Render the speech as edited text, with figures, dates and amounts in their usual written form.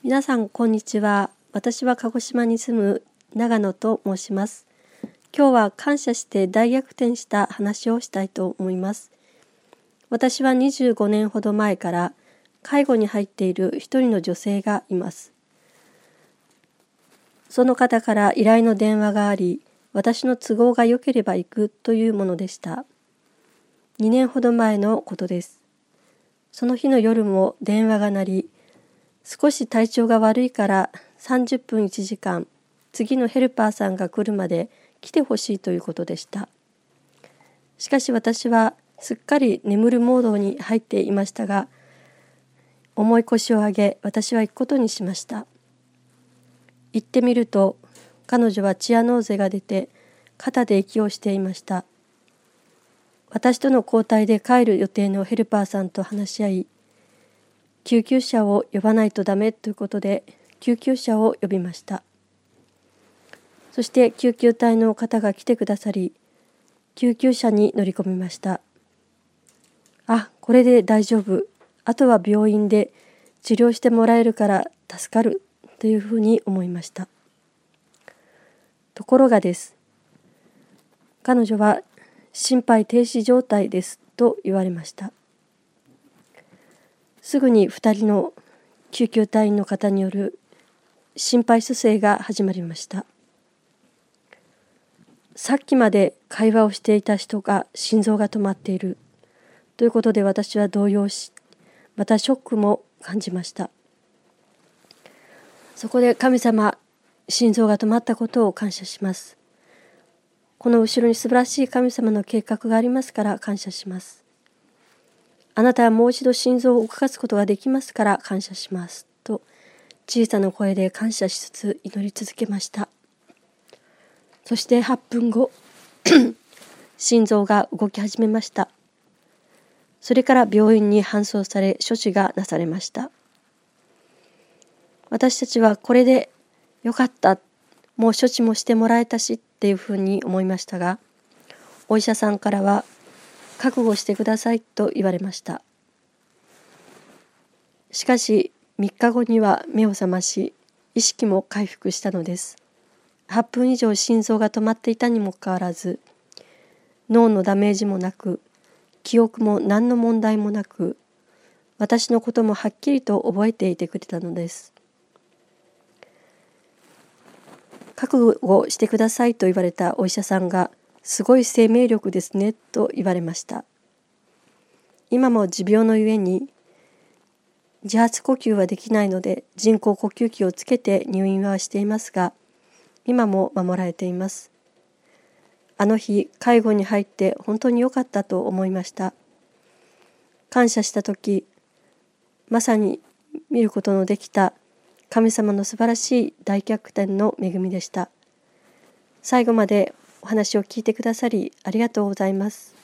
皆さんこんにちは。私は鹿児島に住む長野と申します。今日は感謝して大逆転した話をしたいと思います。私は25年ほど前から介護に入っている一人の女性がいます。その方から依頼の電話があり、私の都合が良ければ行くというものでした。2年ほど前のことです。その日の夜も電話が鳴り、少し体調が悪いから30分1時間、次のヘルパーさんが来るまで来てほしいということでした。しかし私はすっかり眠るモードに入っていましたが、重い腰を上げ私は行くことにしました。行ってみると、彼女はチアノーゼが出て肩で息をしていました。私との交代で帰る予定のヘルパーさんと話し合い、救急車を呼ばないとダメということで救急車を呼びました。そして救急隊の方が来てくださり、救急車に乗り込みました。これで大丈夫。あとは病院で治療してもらえるから助かるというふうに思いました。ところがです。彼女は心肺停止状態ですと言われました。すぐに2人の救急隊員の方による心肺蘇生が始まりました。さっきまで会話をしていた人が心臓が止まっているということで私は動揺し、またショックも感じました。そこで神様、心臓が止まったことを感謝します。この後ろに素晴らしい神様の計画がありますから感謝します。あなたはもう一度心臓を動かすことができますから感謝しますと小さな声で感謝しつつ祈り続けました。そして8分後心臓が動き始めました。それから病院に搬送され処置がなされました。私たちはこれでよかった、もう処置もしてもらえたしっていうふうに思いましたが、お医者さんからは覚悟してくださいと言われました。しかし3日後には目を覚まし、意識も回復したのです。8分以上心臓が止まっていたにもかかわらず、脳のダメージもなく、記憶も何の問題もなく、私のこともはっきりと覚えていてくれたのです。覚悟してくださいと言われたお医者さんが、すごい生命力ですねと言われました。今も持病のゆえに自発呼吸はできないので人工呼吸器をつけて入院はしていますが、今も守られています。あの日介護に入って本当に良かったと思いました。感謝した時、まさに見ることのできた神様の素晴らしい大逆転の恵みでした。最後までお話を聞いてくださりありがとうございます。